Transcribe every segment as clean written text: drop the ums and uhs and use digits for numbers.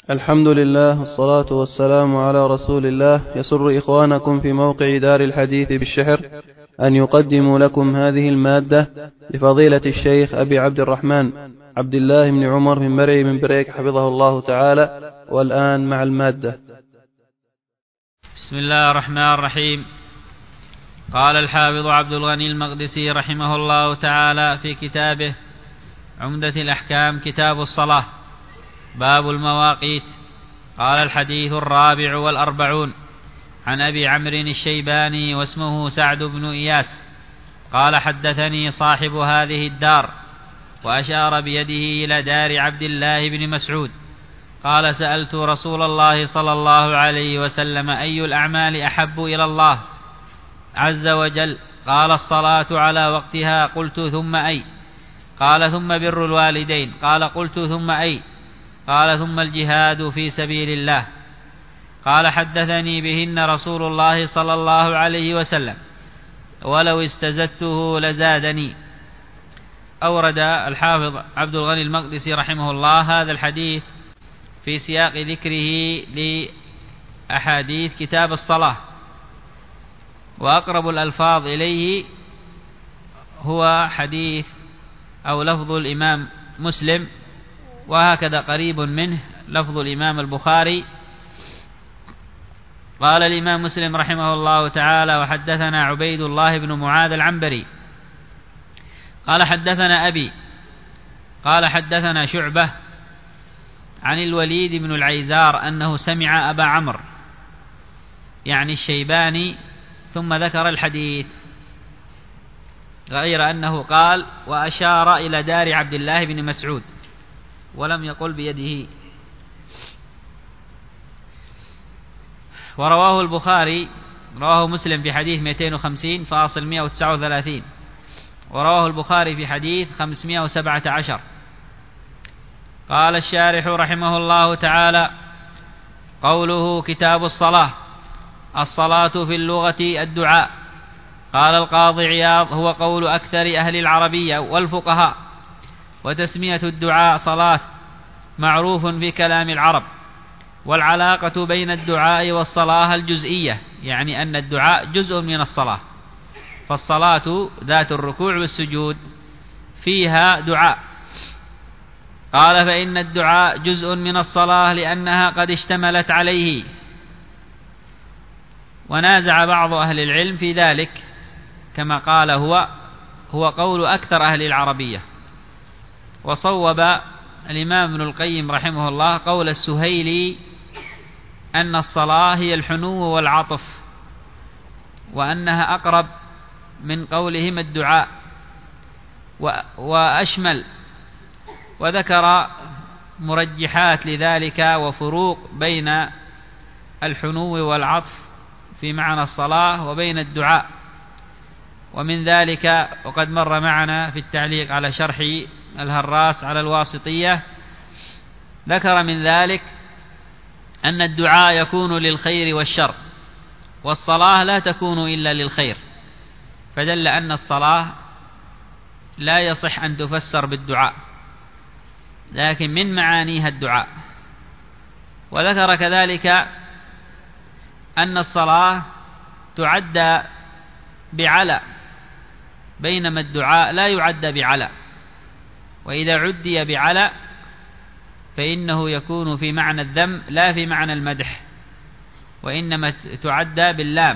الحمد لله والصلاة والسلام على رسول الله. يسر إخوانكم في موقع دار الحديث بالشحر أن يقدموا لكم هذه المادة لفضيلة الشيخ أبي عبد الرحمن عبد الله بن عمر بن مرعي بن بريك حفظه الله تعالى. والآن مع المادة. بسم الله الرحمن الرحيم. قال الحافظ عبد الغني المقدسي رحمه الله تعالى في كتابه عمدة الأحكام كتاب الصلاة باب المواقيت. قال الحديث 44 عن أبي عمرو الشيباني واسمه سعد بن إياس قال حدثني صاحب هذه الدار، وأشار بيده إلى دار عبد الله بن مسعود قال سألت رسول الله صلى الله عليه وسلم أي الأعمال أحب إلى الله عز وجل؟ قال الصلاة على وقتها. قلت ثم أي؟ قال ثم بر الوالدين. قال قلت ثم أي؟ قال ثم الجهاد في سبيل الله. قال حدثني بهن رسول الله صلى الله عليه وسلم ولو استزدته لزادني. أورد الحافظ عبد الغني المقدسي رحمه الله هذا الحديث في سياق ذكره لأحاديث كتاب الصلاة، وأقرب الألفاظ إليه هو حديث أو لفظ الإمام مسلم، وهكذا قريب منه لفظ الإمام البخاري. قال الإمام مسلم رحمه الله تعالى وحدثنا عبيد الله بن معاذ العنبري قال حدثنا أبي قال حدثنا شعبة عن الوليد بن العيزار أنه سمع أبا عمرو يعني الشيباني ثم ذكر الحديث، غير أنه قال وأشار إلى دار عبد الله بن مسعود ولم يقل بيده. ورواه البخاري رواه مسلم في حديث 250.139، ورواه البخاري في حديث 517. قال الشارح رحمه الله تعالى قوله كتاب الصلاة. الصلاة في اللغة الدعاء. قال القاضي عياض هو قول أكثر أهل العربية والفقهاء، وتسمية الدعاء صلاة معروف في كلام العرب، والعلاقة بين الدعاء والصلاة الجزئية، يعني أن الدعاء جزء من الصلاة، فالصلاة ذات الركوع والسجود فيها دعاء. قال فإن الدعاء جزء من الصلاة لأنها قد اشتملت عليه. ونازع بعض أهل العلم في ذلك كما قال هو قول أكثر أهل العربية. وصوب الإمام ابن القيم رحمه الله قول السهيلي أن الصلاة هي الحنو والعطف، وأنها أقرب من قولهم الدعاء وأشمل، وذكر مرجحات لذلك وفروق بين الحنو والعطف في معنى الصلاة وبين الدعاء. ومن ذلك وقد مر معنا في التعليق على شرح الهراس على الواسطية، ذكر من ذلك أن الدعاء يكون للخير والشر، والصلاة لا تكون إلا للخير، فدل أن الصلاة لا يصح أن تفسر بالدعاء، لكن من معانيها الدعاء. وذكر كذلك أن الصلاة تعد بعلى، بينما الدعاء لا يعد بعلى، وإذا عدي بعلى فإنه يكون في معنى الذم لا في معنى المدح، وإنما تعد باللام،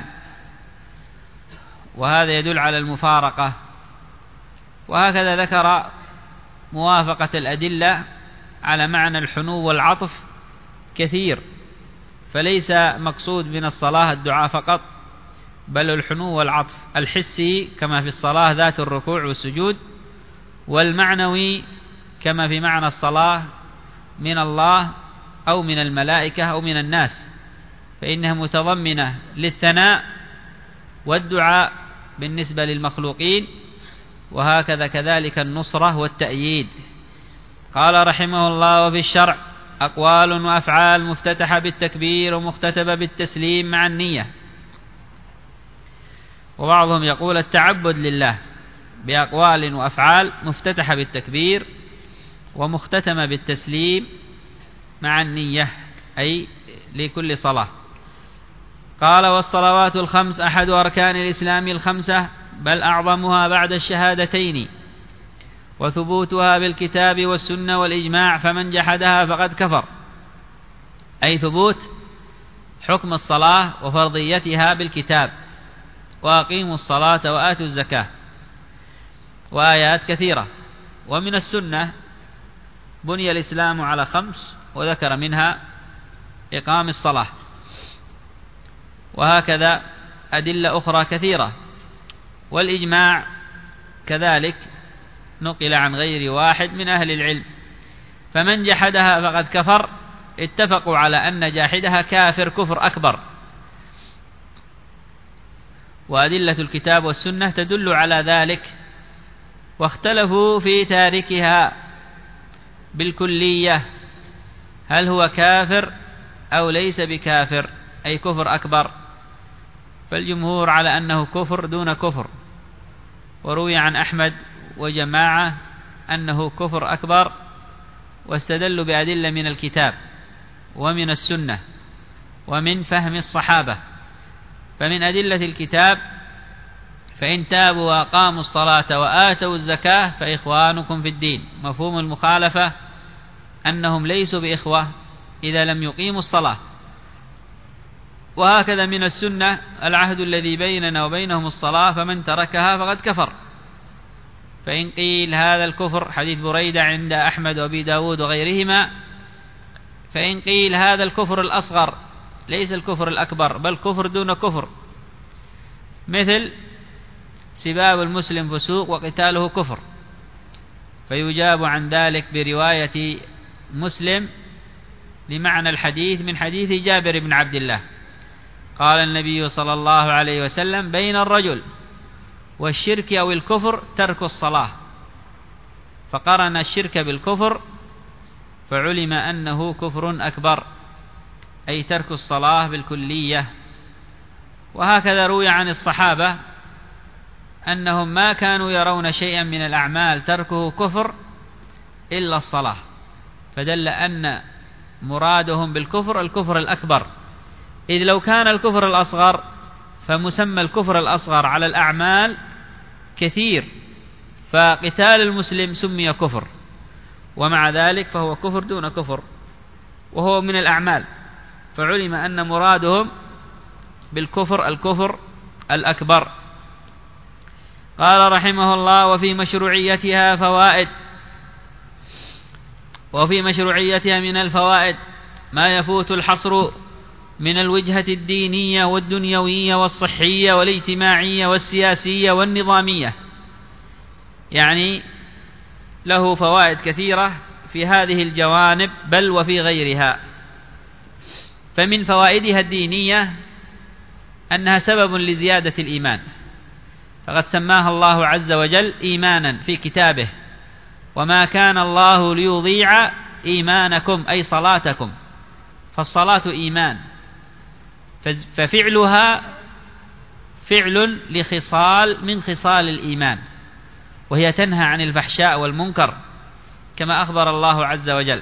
وهذا يدل على المفارقة. وهكذا ذكر موافقة الأدلة على معنى الحنو والعطف كثير، فليس مقصود من الصلاة الدعاء فقط، بل الحنو والعطف الحسي كما في الصلاة ذات الركوع والسجود، والمعنوي كما في معنى الصلاة من الله أو من الملائكة أو من الناس، فإنها متضمنة للثناء والدعاء بالنسبة للمخلوقين، وهكذا كذلك النصرة والتأييد. قال رحمه الله وفي الشرع أقوال وأفعال مفتتحة بالتكبير ومختتبة بالتسليم مع النية. وبعضهم يقول التعبد لله بأقوال وأفعال مفتتحة بالتكبير ومختتمة بالتسليم مع النية أي لكل صلاة. قال: والصلوات الخمس أحد أركان الإسلام الخمسة، بل أعظمها بعد الشهادتين، وثبوتها بالكتاب والسنة والإجماع، فمن جحدها فقد كفر. أي ثبوت حكم الصلاة وفرضيتها بالكتاب، وأقيموا الصلاة وآتوا الزكاة، وآيات كثيرة. ومن السنة بني الإسلام على 5، وذكر منها إقام الصلاة، وهكذا أدلة أخرى كثيرة. والإجماع كذلك نقل عن غير واحد من أهل العلم. فمن جحدها فقد كفر، اتفقوا على أن جاحدها كافر كفر أكبر. وأدلة الكتاب والسنة تدل على ذلك، واختلفوا في تاركها بالكلية، هل هو كافر أو ليس بكافر، أي كفر أكبر. فالجمهور على أنه كفر دون كفر، وروي عن أحمد وجماعة أنه كفر أكبر، واستدلوا بأدلة من الكتاب ومن السنة ومن فهم الصحابة. فمن أدلة الكتاب: فإن تابوا وأقاموا الصلاة وآتوا الزكاة فإخوانكم في الدين. مفهوم المخالفة أنهم ليسوا بإخوة إذا لم يقيموا الصلاة. وهكذا من السنة: العهد الذي بيننا وبينهم الصلاة، فمن تركها فقد كفر. فإن قيل هذا الكفر، حديث بريدة عند أحمد وأبي داود وغيرهما، فإن قيل هذا الكفر الأصغر ليس الكفر الأكبر، بل كفر دون كفر، مثل سباب المسلم فسوق وقتاله كفر، فيجاب عن ذلك برواية مسلم لمعنى الحديث من حديث جابر بن عبد الله قال النبي صلى الله عليه وسلم: بين الرجل والشرك أو الكفر ترك الصلاة، فقرن الشرك بالكفر فعلم أنه كفر أكبر، أي ترك الصلاة بالكلية. وهكذا روي عن الصحابة أنهم ما كانوا يرون شيئا من الأعمال تركه كفر إلا الصلاة، فدل أن مرادهم بالكفر الكفر الأكبر، إذ لو كان الكفر الأصغر فمسمى الكفر الأصغر على الأعمال كثير، فقتال المسلم سمي كفر، ومع ذلك فهو كفر دون كفر وهو من الأعمال، فعلم أن مرادهم بالكفر الكفر الأكبر. قال رحمه الله: وفي مشروعيتها فوائد. وفي مشروعيتها من الفوائد ما يفوت الحصر من الوجهة الدينية والدنيوية والصحية والاجتماعية والسياسية والنظامية، يعني له فوائد كثيرة في هذه الجوانب بل وفي غيرها. فمن فوائدها الدينية أنها سبب لزيادة الإيمان، فقد سماها الله عز وجل إيمانا في كتابه: وما كان الله ليضيع إيمانكم، أي صلاتكم، فالصلاة إيمان، ففعلها فعل لخصال من خصال الإيمان، وهي تنهى عن الفحشاء والمنكر كما أخبر الله عز وجل.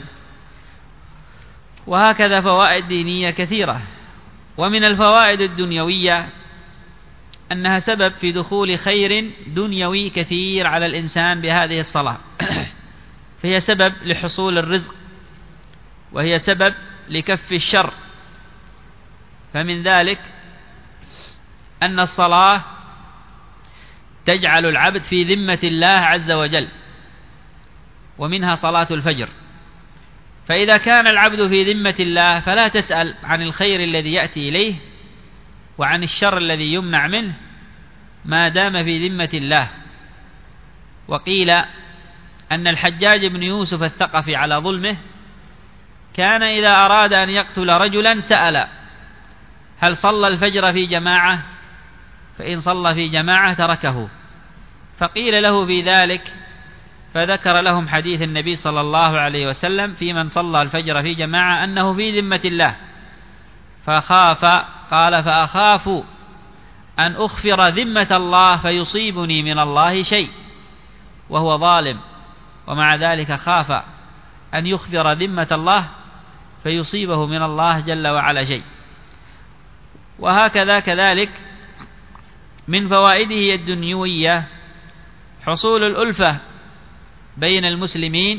وهكذا فوائد دينية كثيرة. ومن الفوائد الدنيوية أنها سبب في دخول خير دنيوي كثير على الإنسان بهذه الصلاة، فهي سبب لحصول الرزق، وهي سبب لكف الشر. فمن ذلك أن الصلاة تجعل العبد في ذمة الله عز وجل، ومنها صلاة الفجر. فإذا كان العبد في ذمة الله فلا تسأل عن الخير الذي يأتي إليه وعن الشر الذي يمنع منه ما دام في ذمة الله. وقيل أن الحجاج بن يوسف الثقفي على ظلمه كان إذا أراد أن يقتل رجلا سأل: هل صلى الفجر في جماعة؟ فإن صلى في جماعة تركه. فقيل له في ذلك، فذكر لهم حديث النبي صلى الله عليه وسلم في من صلى الفجر في جماعة أنه في ذمة الله، فخاف، قال: فأخاف أن أخفر ذمة الله فيصيبني من الله شيء وهو ظالم، ومع ذلك خاف أن يخفر ذمة الله فيصيبه من الله جل وعلا شيء. وهكذا كذلك من فوائده الدنيوية حصول الألفة بين المسلمين،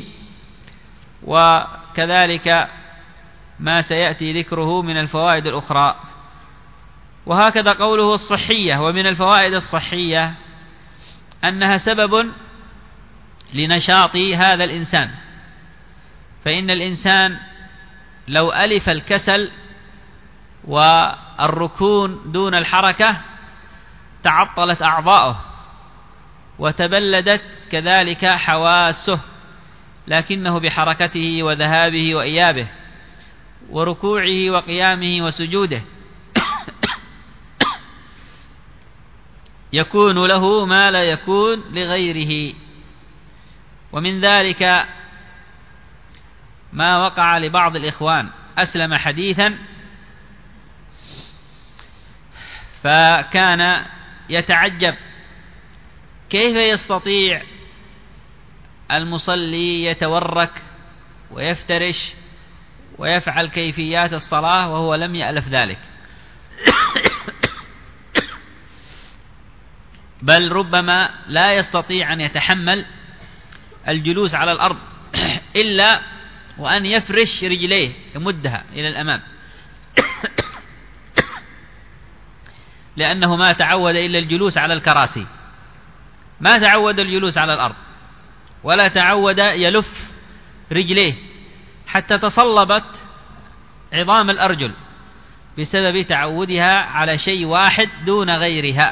وكذلك ما سيأتي ذكره من الفوائد الأخرى. وهكذا قوله الصحية، ومن الفوائد الصحية أنها سبب لنشاط هذا الإنسان، فإن الإنسان لو ألف الكسل والركون دون الحركة تعطلت أعضاؤه وتبلدت كذلك حواسه، لكنه بحركته وذهابه وإيابه وركوعه وقيامه وسجوده يكون له ما لا يكون لغيره. ومن ذلك ما وقع لبعض الإخوان، أسلم حديثا فكان يتعجب كيف يستطيع المصلي يتورك ويفترش ويفعل كيفيات الصلاة وهو لم يألف ذلك، بل ربما لا يستطيع أن يتحمل الجلوس على الأرض إلا وأن يفرش رجليه يمدها إلى الأمام لأنه ما تعود إلا الجلوس على الكراسي، ما تعود الجلوس على الأرض ولا تعود يلف رجليه حتى تصلبت عظام الأرجل بسبب تعودها على شيء واحد دون غيرها.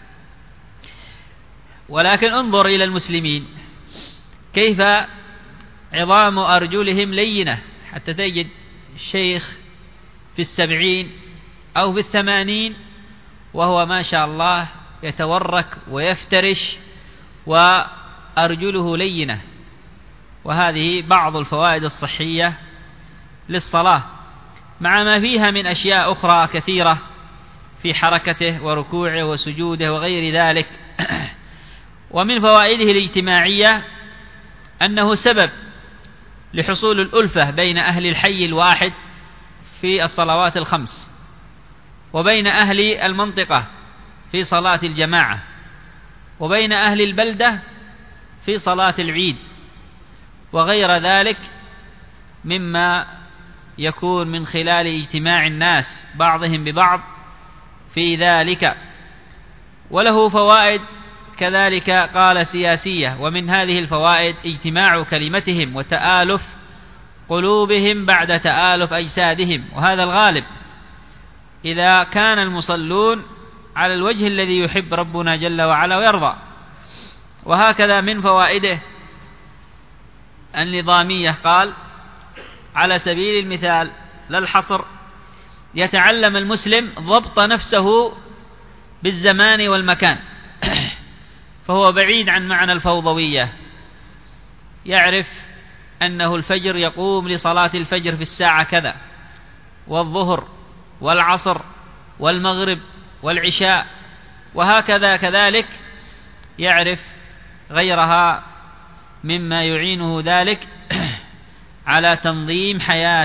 ولكن انظر إلى المسلمين كيف عظام أرجلهم لينة، حتى تجد الشيخ في 70 أو في 80 وهو ما شاء الله يتورك ويفترش وأرجله لينة. وهذه بعض الفوائد الصحية للصلاة، مع ما فيها من أشياء أخرى كثيرة في حركته وركوعه وسجوده وغير ذلك. ومن فوائده الاجتماعية أنه سبب لحصول الألفة بين أهل الحي الواحد في الصلوات الخمس، وبين أهل المنطقة في صلاة الجماعة، وبين أهل البلدة في صلاة العيد، وغير ذلك مما يكون من خلال اجتماع الناس بعضهم ببعض في ذلك. وله فوائد كذلك قال سياسية، ومن هذه الفوائد اجتماع كلمتهم وتآلف قلوبهم بعد تآلف أجسادهم، وهذا الغالب إذا كان المصلون على الوجه الذي يحب ربنا جل وعلا ويرضى. وهكذا من فوائده النظامية قال على سبيل المثال لا الحصر، يتعلم المسلم ضبط نفسه بالزمان والمكان فهو بعيد عن معنى الفوضوية، يعرف أنه الفجر يقوم لصلاة الفجر في الساعة كذا، والظهر والعصر والمغرب والعشاء، وهكذا كذلك يعرف غيرها مما يعينه ذلك على تنظيم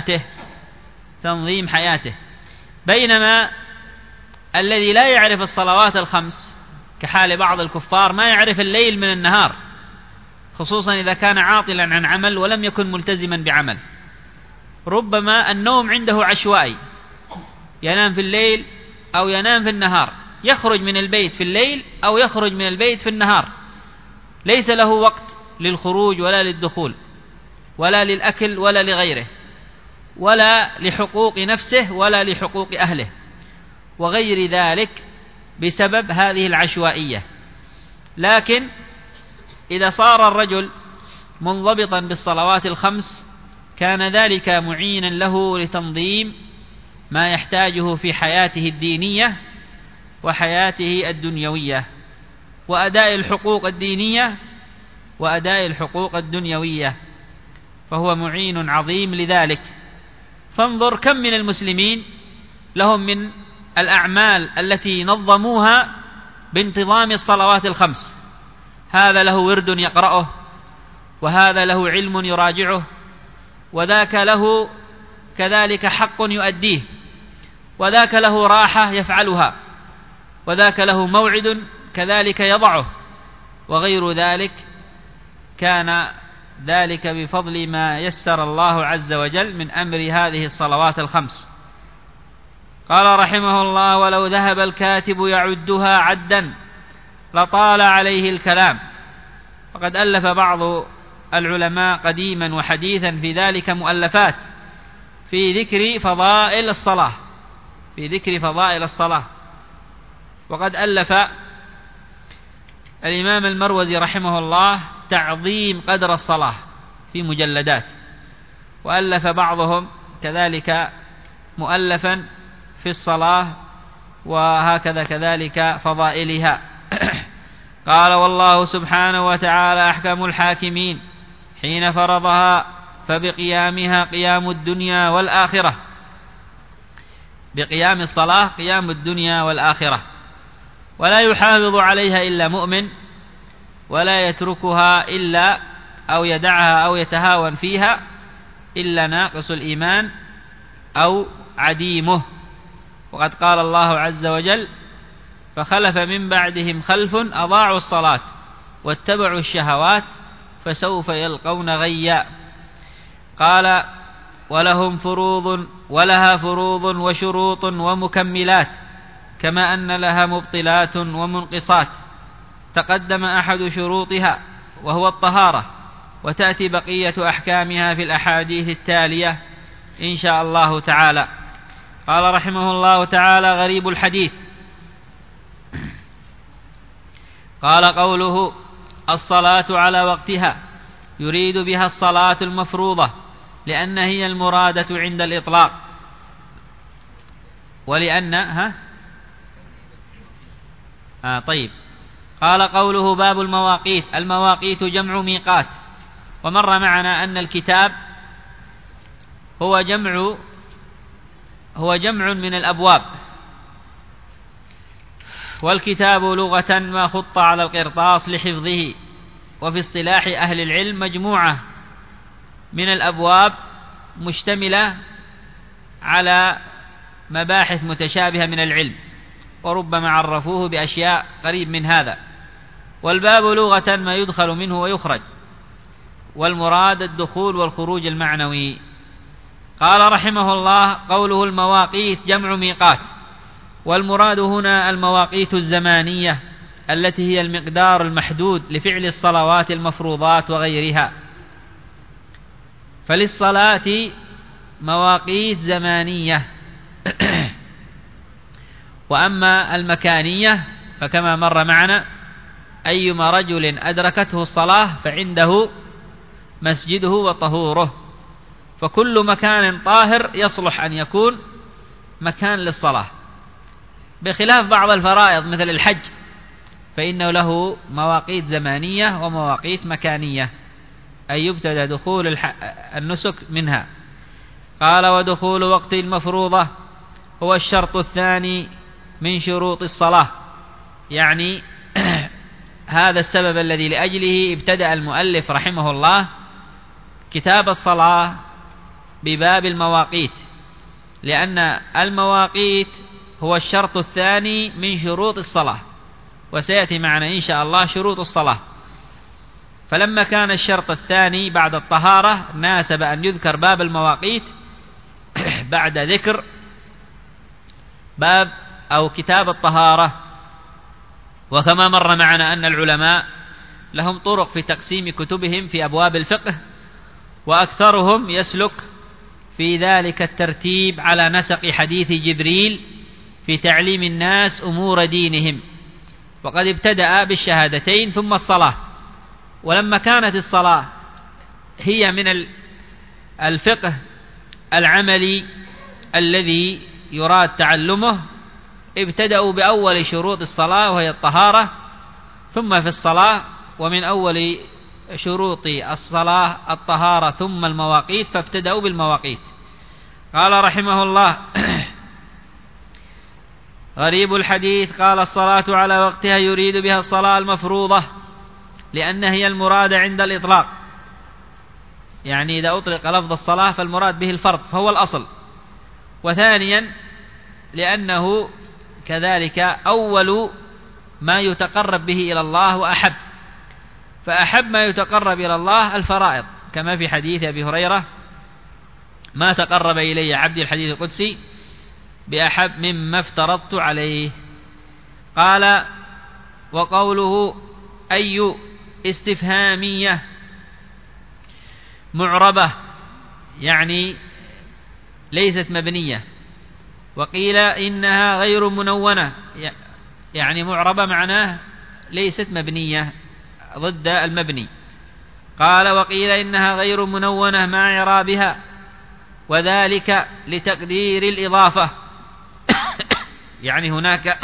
حياته. بينما الذي لا يعرف الصلوات الخمس كحال بعض الكفار ما يعرف الليل من النهار، خصوصا إذا كان عاطلا عن عمل ولم يكن ملتزما بعمل. ربما النوم عنده عشوائي، ينام في الليل أو ينام في النهار، يخرج من البيت في الليل أو يخرج من البيت في النهار، ليس له وقت للخروج ولا للدخول ولا للأكل ولا لغيره، ولا لحقوق نفسه ولا لحقوق أهله وغير ذلك بسبب هذه العشوائية. لكن إذا صار الرجل منضبطا بالصلوات الخمس كان ذلك معينا له لتنظيم ما يحتاجه في حياته الدينية وحياته الدنيوية، وأداء الحقوق الدينية وأداء الحقوق الدنيوية، فهو معين عظيم لذلك. فانظر كم من المسلمين لهم من الأعمال التي نظموها بانتظام الصلوات الخمس، هذا له ورد يقرأه، وهذا له علم يراجعه، وذاك له كذلك حق يؤديه، وذاك له راحة يفعلها، وذاك له موعد كذلك يضعه، وغير ذلك كان ذلك بفضل ما يسر الله عز وجل من أمر هذه الصلوات الخمس. قال رحمه الله: ولو ذهب الكاتب يعدها عدا لطال عليه الكلام. وقد ألف بعض العلماء قديما وحديثا في ذلك مؤلفات في ذكر فضائل الصلاة، وقد ألف الإمام المروزي رحمه الله تعظيم قدر الصلاة في مجلدات، وألف بعضهم كذلك مؤلفا في الصلاة، وهكذا كذلك فضائلها. قال: والله سبحانه وتعالى أحكم الحاكمين حين فرضها، فبقيامها قيام الدنيا والآخرة، بقيام الصلاة قيام الدنيا والآخرة، ولا يحافظ عليها إلا مؤمن، ولا يتركها إلا أو يدعها أو يتهاون فيها إلا ناقص الإيمان أو عديمه. وقد قال الله عز وجل: فخلف من بعدهم خلف أضاعوا الصلاة واتبعوا الشهوات فسوف يلقون غيا. قال: ولها فروض وشروط ومكملات، كما أن لها مبطلات ومنقصات. تقدم أحد شروطها وهو الطهارة، وتأتي بقية أحكامها في الأحاديث التالية إن شاء الله تعالى. قال رحمه الله تعالى: غريب الحديث. قال: قوله الصلاة على وقتها يريد بها الصلاة المفروضة، لأن هي المرادة عند الإطلاق، ولأن طيب. قال: قوله باب المواقيت. المواقيت جمع ميقات، ومر معنا أن الكتاب هو جمع من الأبواب، والكتاب لغة ما خط على القرطاس لحفظه، وفي اصطلاح أهل العلم مجموعة من الأبواب مشتملة على مباحث متشابهة من العلم، وربما عرفوه بأشياء قريب من هذا. والباب لغة ما يدخل منه ويخرج، والمراد الدخول والخروج المعنوي. قال رحمه الله: قوله المواقيت جمع ميقات، والمراد هنا المواقيت الزمانية التي هي المقدار المحدود لفعل الصلوات المفروضات وغيرها. فللصلاة مواقيت زمانية. وأما المكانية فكما مر معنا: أيما رجل أدركته الصلاة فعنده مسجده وطهوره، فكل مكان طاهر يصلح أن يكون مكان للصلاة، بخلاف بعض الفرائض مثل الحج فإنه له مواقيت زمانية ومواقيت مكانية، أي يبتدأ دخول النسك منها. قال: ودخول وقت المفروضة هو الشرط الثاني من شروط الصلاة، يعني هذا السبب الذي لأجله ابتدأ المؤلف رحمه الله كتاب الصلاة بباب المواقيت، لأن المواقيت هو الشرط الثاني من شروط الصلاة، وسيأتي معنا إن شاء الله شروط الصلاة. فلما كان الشرط الثاني بعد الطهارة ناسب أن يذكر باب المواقيت بعد ذكر باب أو كتاب الطهارة. وكما مر معنا أن العلماء لهم طرق في تقسيم كتبهم في أبواب الفقه، وأكثرهم يسلك في ذلك الترتيب على نسق حديث جبريل في تعليم الناس أمور دينهم، وقد ابتدأ بالشهادتين ثم الصلاة. ولما كانت الصلاة هي من الفقه العملي الذي يراد تعلمه، ابتدأوا بأول شروط الصلاة وهي الطهارة، ثم في الصلاة ومن أول شروط الصلاة الطهارة ثم المواقيت، فابتدأوا بالمواقيت. قال رحمه الله: غريب الحديث. قال: الصلاة على وقتها يريد بها الصلاة المفروضة، لأن هي المراد عند الإطلاق. يعني إذا أطلق لفظ الصلاة فالمراد به الفرض فهو الأصل. وثانيا لأنه كذلك أول ما يتقرب به إلى الله وأحب، فأحب ما يتقرب إلى الله الفرائض، كما في حديث أبي هريرة: ما تقرب إلي عبدي، الحديث القدسي، بأحب مما افترضت عليه. قال: وقوله أي استفهامية معربة، يعني ليست مبنية. وقيل إنها غير منونة، يعني معربة معناه ليست مبنية ضد المبني. قال: وقيل إنها غير منونة مع إعرابها، وذلك لتقدير الإضافة يعني هناك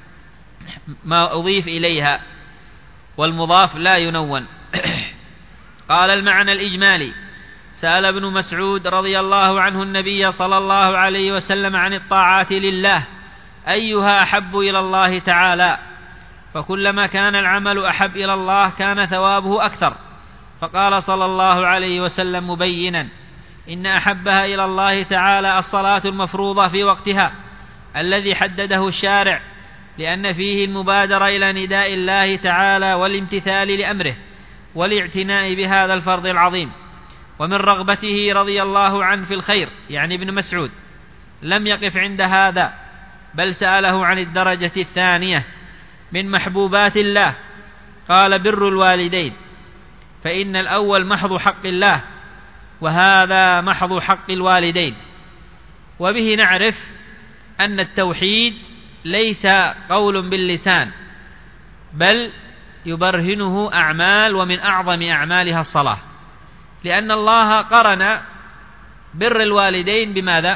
ما أضيف إليها والمضاف لا ينون. قال: المعنى الإجمالي: سأل ابن مسعود رضي الله عنه النبي صلى الله عليه وسلم عن الطاعات لله أيها أحب إلى الله تعالى، فكلما كان العمل أحب إلى الله كان ثوابه أكثر. فقال صلى الله عليه وسلم مبينا: إن أحبها إلى الله تعالى الصلاة المفروضة في وقتها الذي حدده الشارع، لأن فيه المبادرة إلى نداء الله تعالى والامتثال لأمره والاعتناء بهذا الفرض العظيم. ومن رغبته رضي الله عنه في الخير، يعني ابن مسعود، لم يقف عند هذا، بل سأله عن الدرجة الثانية من محبوبات الله. قال: بر الوالدين، فإن الأول محض حق الله، وهذا محض حق الوالدين. وبه نعرف أن التوحيد ليس قول باللسان، بل يبرهنه أعمال، ومن أعظم أعمالها الصلاة، لأن الله قرن بر الوالدين بماذا؟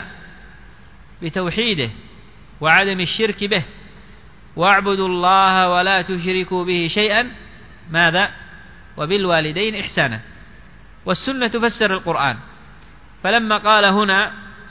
بتوحيده وعدم الشرك به. واعبدوا الله ولا تشركوا به شيئا، ماذا؟ وبالوالدين إحسانا. والسنة تفسر القرآن، فلما قال هنا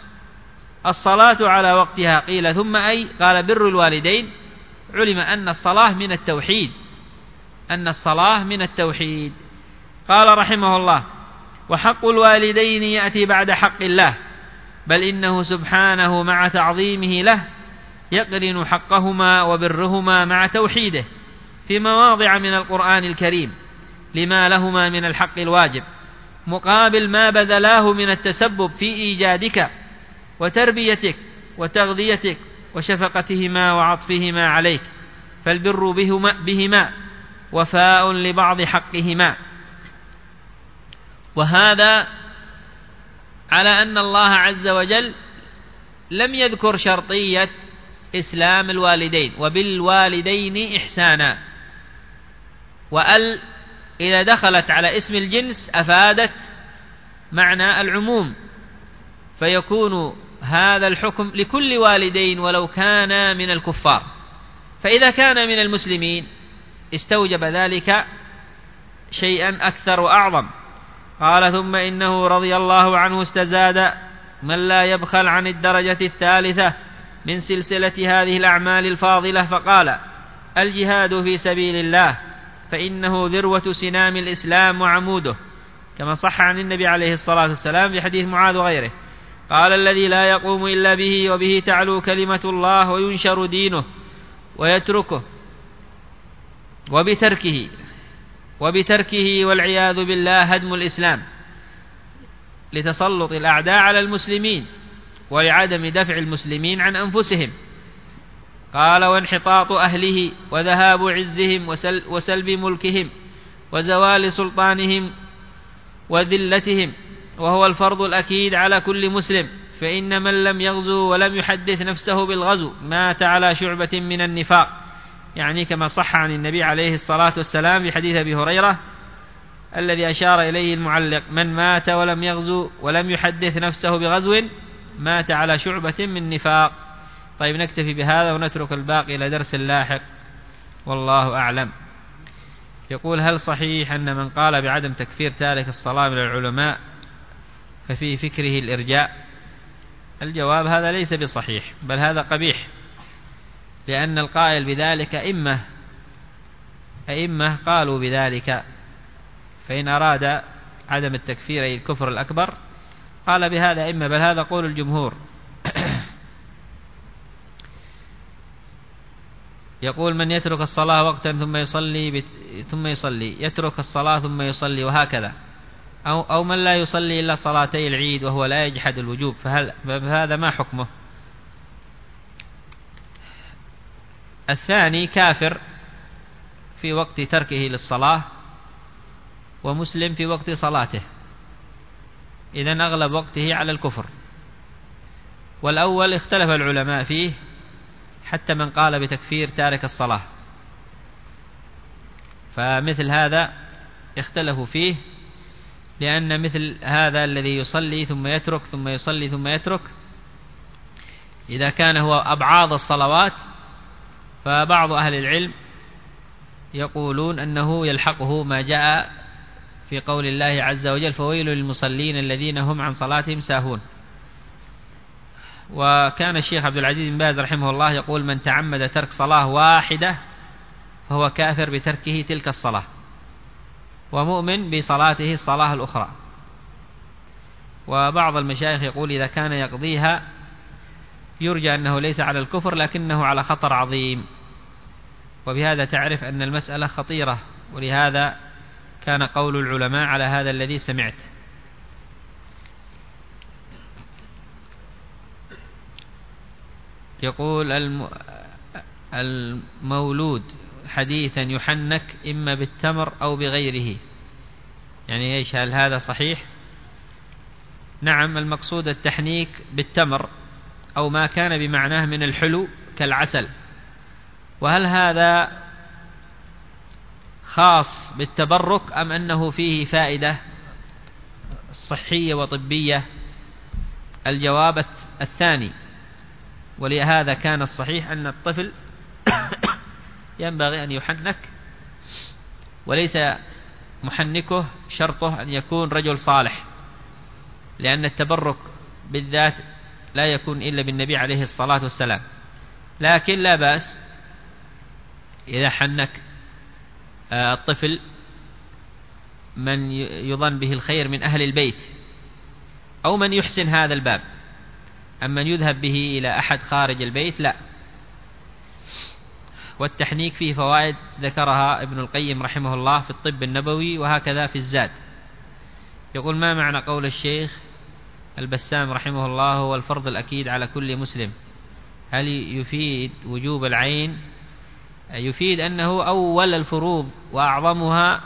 الصلاة على وقتها قيل ثم أي؟ قال بر الوالدين، علم أن الصلاة من التوحيد، أن الصلاة من التوحيد. قال رحمه الله: وحق الوالدين يأتي بعد حق الله، بل إنه سبحانه مع تعظيمه له يقرن حقهما وبرهما مع توحيده في مواضع من القرآن الكريم لما لهما من الحق الواجب، مقابل ما بذلاه من التسبب في إيجادك وتربيتك وتغذيتك وشفقتهما وعطفهما عليك، فالبر بهما وفاء لبعض حقهما. وهذا على أن الله عز وجل لم يذكر شرطية إسلام الوالدين وبالوالدين إحسانا، وأل إذا دخلت على اسم الجنس أفادت معنى العموم، فيكون هذا الحكم لكل والدين ولو كان من الكفار. فإذا كان من المسلمين استوجب ذلك شيئا أكثر وأعظم. قال: ثم إنه رضي الله عنه استزاد من لا يبخل عن الدرجة الثالثة من سلسلة هذه الأعمال الفاضلة، فقال: الجهاد في سبيل الله، فإنه ذروة سنام الإسلام وعموده، كما صح عن النبي عليه الصلاة والسلام في حديث معاذ وغيره. قال: الذي لا يقوم إلا به، وبه تعلو كلمة الله وينشر دينه، ويتركه وبتركه والعياذ بالله هدم الإسلام لتسلط الأعداء على المسلمين ولعدم دفع المسلمين عن أنفسهم. قال: وانحطاط أهله وذهاب عزهم وسلب ملكهم وزوال سلطانهم وذلتهم، وهو الفرض الأكيد على كل مسلم، فإن من لم يغزو ولم يحدث نفسه بالغزو مات على شعبة من النفاق، يعني كما صح عن النبي عليه الصلاة والسلام في حديث أبي هريرة الذي أشار إليه المعلق: من مات ولم يغزو ولم يحدث نفسه بغزو مات على شعبة من نفاق. طيب، نكتفي بهذا ونترك الباقي إلى درس لاحق، والله أعلم. يقول: هل صحيح أن من قال بعدم تكفير تارك الصلاة من العلماء ففي فكره الإرجاء؟ الجواب: هذا ليس بصحيح، بل هذا قبيح، لأن القائل بذلك أئمة قالوا بذلك، فإن أراد عدم التكفير أي الكفر الأكبر. قال بهذا إما، بل هذا قول الجمهور. يقول من يترك الصلاة وقتا ثم يصلي يترك الصلاة ثم يصلي وهكذا، أو من لا يصلي إلا صلاتي العيد وهو لا يجحد الوجوب، فهذا ما حكمه؟ الثاني كافر في وقت تركه للصلاة ومسلم في وقت صلاته، إذن أغلب وقته على الكفر. والأول اختلف العلماء فيه حتى من قال بتكفير تارك الصلاة، فمثل هذا اختلفوا فيه، لأن مثل هذا الذي يصلي ثم يترك ثم يصلي ثم يترك إذا كان هو أبعاض الصلوات، فبعض أهل العلم يقولون أنه يلحقه ما جاء في قول الله عز وجل فويل للمصلين الذين هم عن صلاتهم ساهون. وكان الشيخ عبد العزيز بن باز رحمه الله يقول من تعمد ترك صلاة واحدة فهو كافر بتركه تلك الصلاة، ومؤمن بصلاته الصلاة الأخرى. وبعض المشايخ يقول إذا كان يقضيها يرجى أنه ليس على الكفر لكنه على خطر عظيم، وبهذا تعرف أن المسألة خطيرة، ولهذا كان قول العلماء على هذا الذي سمعت. يقول المولود حديثا يحنك إما بالتمر أو بغيره، يعني إيش؟ هل هذا صحيح؟ نعم، المقصود التحنيك بالتمر أو ما كان بمعناه من الحلو كالعسل. وهل هذا خاص بالتبرك أم أنه فيه فائدة صحية وطبية؟ الجواب الثاني، ولهذا كان الصحيح أن الطفل ينبغي أن يحنك، وليس محنكه شرطه أن يكون رجل صالح، لأن التبرك بالذات لا يكون إلا بالنبي عليه الصلاة والسلام. لكن لا بأس إذا حنك الطفل من يظن به الخير من أهل البيت أو من يحسن هذا الباب، أما من يذهب به إلى أحد خارج البيت لا. والتحنيك فيه فوائد ذكرها ابن القيم رحمه الله في الطب النبوي، وهكذا في الزاد. يقول ما معنى قول الشيخ البسام رحمه الله هو الفرض الأكيد على كل مسلم؟ هل يفيد وجوب العين؟ يفيد أنه أول الفروض وأعظمها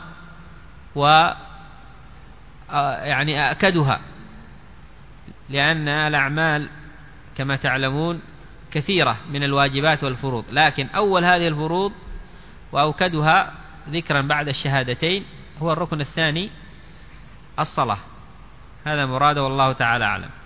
يعني أكدها، لأن الأعمال كما تعلمون كثيرة من الواجبات والفروض، لكن أول هذه الفروض وأوكدها ذكرا بعد الشهادتين هو الركن الثاني الصلاة. هذا مراد والله تعالى أعلم.